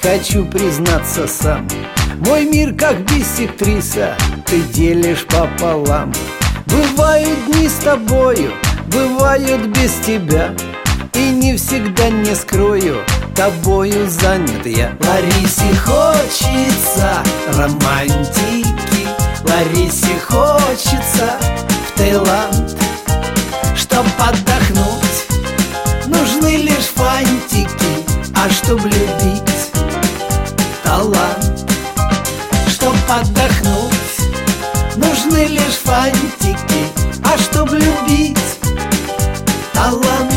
хочу признаться сам. Мой мир как биссектриса, ты делишь пополам. Бывают дни с тобою, бывают без тебя, и не всегда, не скрою, тобою занят я. Ларисе хочется романтики, Ларисе хочется в Таиланд. Чтоб отдохнуть, нужны лишь фантики, а чтоб любить — талант. Чтоб отдохнуть, нужны лишь фантики, а чтоб любить — талант.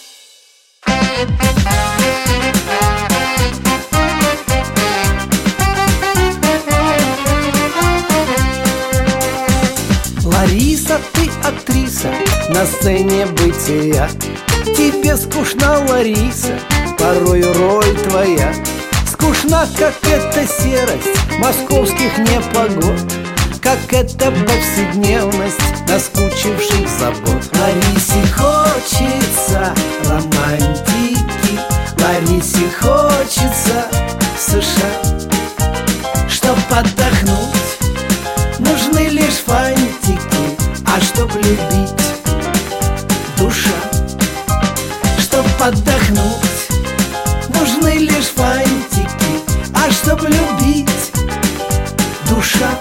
Лариса, ты актриса на сцене бытия. Тебе скучна, Лариса, порою роль твоя. Скучна, как эта серость московских непогод, как эта повседневность наскучивших забот. Ларисе хочется романтики, Ларисе хочется в США. Чтоб отдохнуть, нужны лишь фантики, а чтоб любить — душа. Чтоб отдохнуть, нужны лишь фантики, а чтоб любить — душа.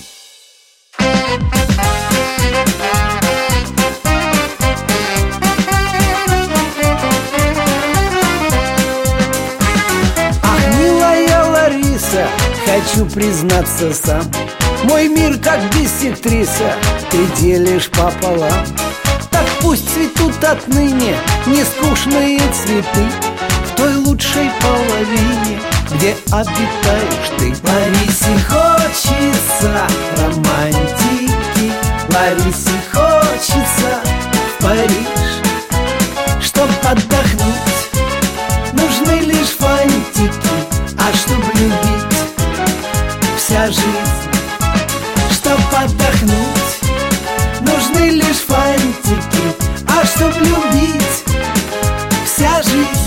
Ах, милая Лариса, хочу признаться сам. Мой мир как биссектриса, ты делишь пополам. Так пусть цветут отныне нескучные цветы в той лучшей половине, где обитаешь ты. Ларисе хочется романтики, Ларисе хочется в Париж. Чтоб отдохнуть, нужны лишь фантики, а чтоб любить — вся жизнь. Чтоб отдохнуть, нужны лишь фантики, а чтоб любить — вся жизнь.